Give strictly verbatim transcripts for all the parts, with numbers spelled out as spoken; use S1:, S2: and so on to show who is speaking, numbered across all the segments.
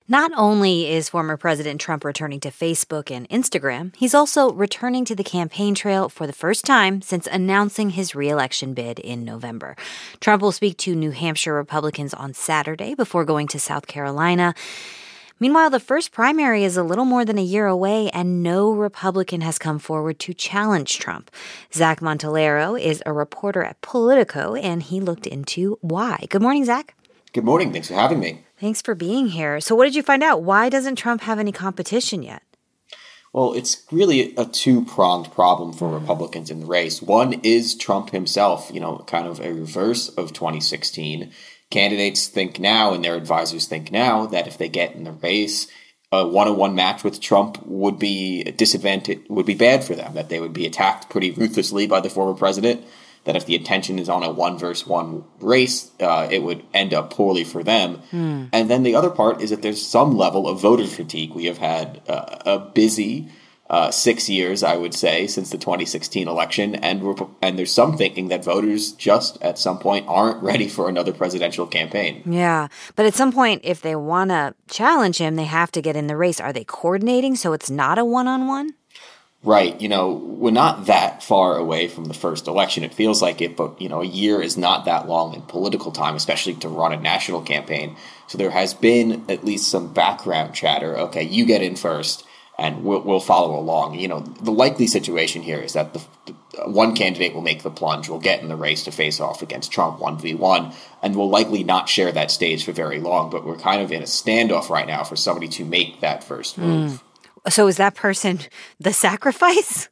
S1: Not only is former President Trump returning to Facebook and Instagram, he's also returning to the campaign trail for the first time since announcing his re-election bid in November. Trump will speak to New Hampshire Republicans on Saturday before going to South Carolina. Meanwhile, the first primary is a little more than a year away, and no Republican has come forward to challenge Trump. Zach Montellaro is a reporter at Politico, and he looked into why. Good morning, Zach.
S2: Good morning. Thanks for having me.
S1: Thanks for being here. So what did you find out? Why doesn't Trump have any competition yet?
S2: Well, it's really a two-pronged problem for Republicans in the race. One is Trump himself, you know, kind of a reverse of twenty sixteen. Candidates think now, and their advisors think now, that if they get in the race, a one-on-one match with Trump would be a disadvantage, would be bad for them, that they would be attacked pretty ruthlessly by the former president, that if the attention is on a one versus one race, uh, it would end up poorly for them. Mm. And then the other part is that there's some level of voter fatigue. We have had uh, a busy uh, six years, I would say, since the twenty sixteen election, and we're, and there's some thinking that voters just at some point aren't ready for another presidential campaign.
S1: Yeah, but at some point, if they want to challenge him, they have to get in the race. Are they coordinating so it's not a one-on-one?
S2: Right. You know, we're not that far away from the first election. It feels like it, but, you know, a year is not that long in political time, especially to run a national campaign. So there has been at least some background chatter. Okay, you get in first and we'll, we'll follow along. You know, the likely situation here is that the, the one candidate will make the plunge, will get in the race to face off against Trump one v one, and will likely not share that stage for very long. But we're kind of in a standoff right now for somebody to make that first move. Mm.
S1: So is that person the sacrifice?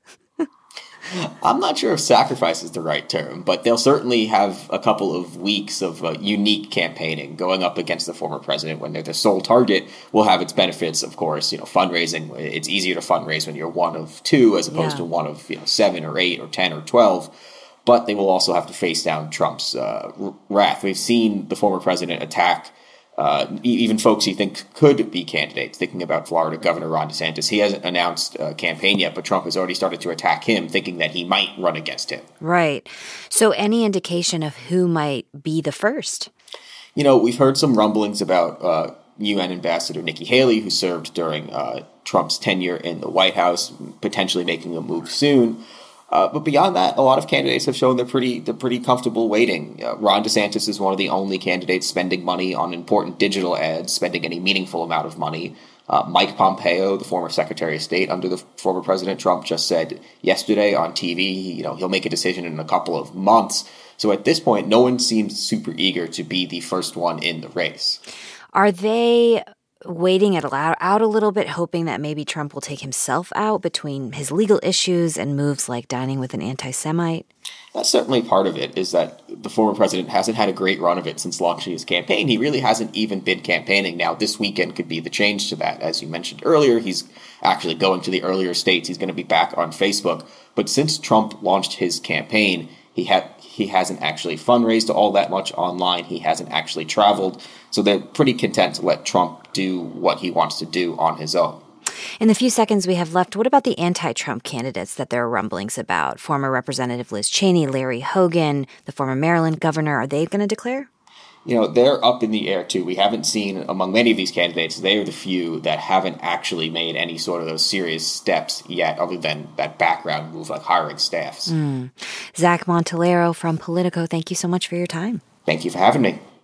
S2: I'm not sure if sacrifice is the right term, but they'll certainly have a couple of weeks of uh, unique campaigning. Going up against the former president when they're the sole target will have its benefits, of course. You know, fundraising, it's easier to fundraise when you're one of two as opposed yeah. to one of you know seven or eight or ten or twelve. But they will also have to face down Trump's uh, wrath. We've seen the former president attack Uh, even folks he thinks could be candidates, thinking about Florida Governor Ron DeSantis. He hasn't announced a campaign yet, but Trump has already started to attack him, thinking that he might run against him.
S1: Right. So any indication of who might be the first?
S2: You know, we've heard some rumblings about uh, U N Ambassador Nikki Haley, who served during uh, Trump's tenure in the White House, potentially making a move soon. Uh, but beyond that, a lot of candidates have shown they're pretty they're pretty comfortable waiting. Uh, Ron DeSantis is one of the only candidates spending money on important digital ads, spending any meaningful amount of money. Uh, Mike Pompeo, the former Secretary of State under the former President Trump, just said yesterday on T V, you know, he'll make a decision in a couple of months. So at this point, no one seems super eager to be the first one in the race.
S1: Are they waiting it out a little bit, hoping that maybe Trump will take himself out between his legal issues and moves like dining with an anti-Semite?
S2: That's certainly part of it, is that the former president hasn't had a great run of it since launching his campaign. He really hasn't even been campaigning. Now, this weekend could be the change to that. As you mentioned earlier, he's actually going to the earlier states. He's going to be back on Facebook. But since Trump launched his campaign, he had he hasn't actually fundraised all that much online. He hasn't actually traveled. So they're pretty content to let Trump do what he wants to do on his own.
S1: In the few seconds we have left, what about the anti-Trump candidates that there are rumblings about? Former Representative Liz Cheney, Larry Hogan, the former Maryland governor, are they going to declare?
S2: You know, they're up in the air, too. We haven't seen, among many of these candidates, they are the few that haven't actually made any sort of those serious steps yet, other than that background move like hiring staffs.
S1: Mm. Zach Montellaro from Politico, thank you so much for your time.
S2: Thank you for having me.